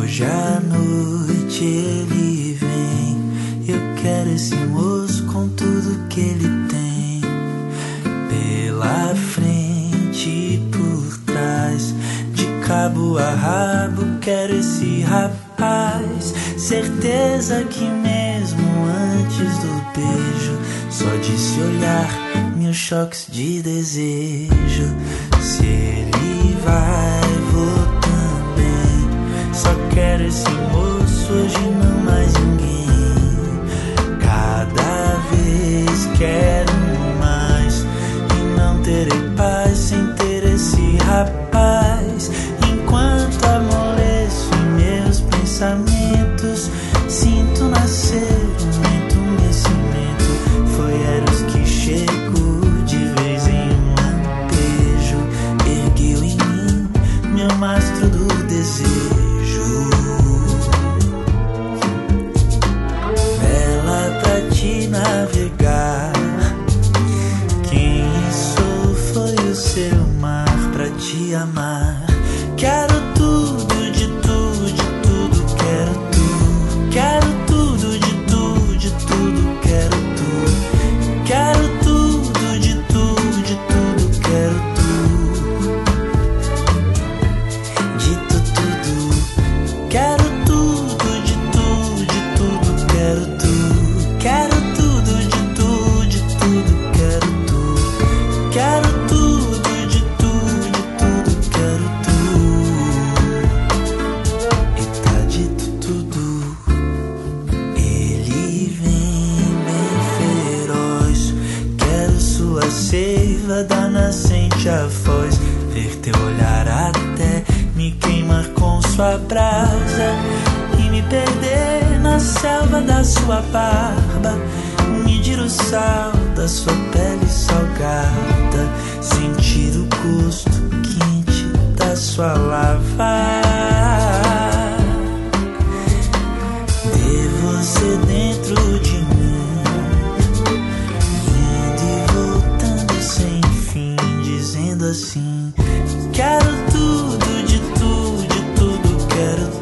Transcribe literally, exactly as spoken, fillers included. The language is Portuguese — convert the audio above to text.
Hoje à noite ele vem, eu quero esse moço com tudo que ele tem, pela frente e por trás, de cabo a rabo, quero esse rapaz. Certeza que mesmo antes do beijo, só de se olhar, mil choques de desejo. Se ele vai, vou também. Só quero esse moço, hoje não mais ninguém. Cada vez quero mais, e não terei paz sem ter esse rapaz. Enquanto amoleço em meus pensamentos, sinto nascer um lento mecimento. Foi Eros que chegou de vez em um lampejo, ergueu em mim meu mastro do desejo. Vela pra te navegar, quem sou foi o seu mar pra te amar. Quero tudo de tudo, de tudo, quero tudo. Quero tudo de tudo, de tudo, quero tudo. Quero tudo de tudo, de tudo, quero tudo. Dito tudo. Quero tudo de tudo, de tudo, quero tudo. Quero tudo de tudo, de tudo, quero tudo. Quero tudo de tudo, de tudo, quero tudo. E tá dito tudo. Ele vem bem feroz, quero sua seiva da nascente a foz. Ver teu olhar até me queimar com sua brasa, e me perder na selva da sua barba, medir o sal da sua pele salgada, sentir o gosto quente da sua lava. Ter você dentro de mim, indo e voltando sem fim, dizendo assim: quero tudo de tudo, de tudo, quero